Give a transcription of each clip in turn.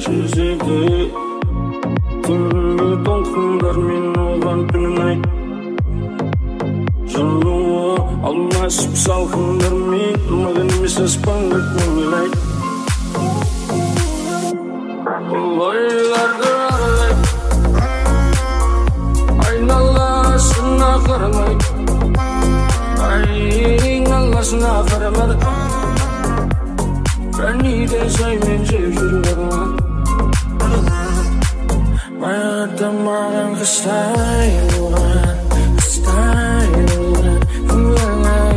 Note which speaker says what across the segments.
Speaker 1: çizildi. Tümü dolkunlar men oğlan tünün ayt. Жылуы алмасып салқындармен маған емес аспанға көңіл айт. Бұл ойларды аралай айналасына қарамай, айналасына қарамады. Бәрінен саймен жеп жүргенмін. Баяғыда маған қыстай болған, қыстай болған көңілің ай.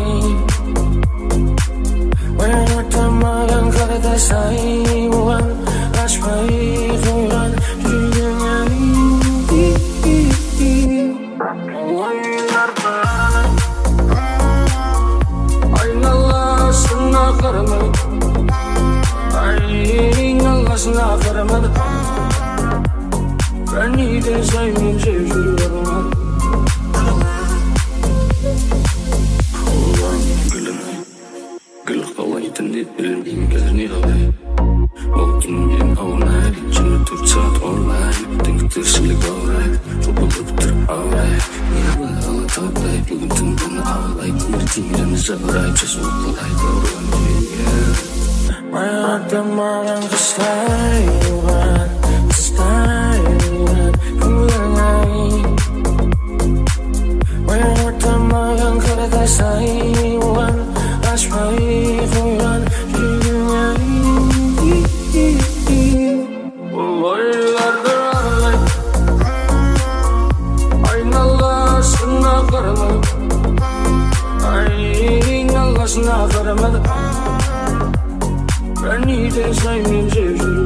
Speaker 1: Баяғыда маған қарата сай болған, ашпай қойған жүрегің ай. Ойларды айналасына қарамай, айналасына қарамады. Бәрінен саймен жеп жүргенмін. Gül қалайтын деп білмеймін қазір не қалай. Ол түннен аунай, және 4 сағат онлайн. Түнгі тіршілік аурай, жобылып тұр аурай. Мені ала таптай, бүгін түнгі аулай. Ертеңіміз жаурай, жазу қалайды ұрған күйге. Баяғыда маған қыстай болған, қыстай болған көңілің ай. Баяғыда маған қарата сай болған, ашпай қойған жүрегің ай. Бұл ойларды аралай айналасына қарамай, айналасына қарамады. Бәрінен саймен жеп жүргенмін.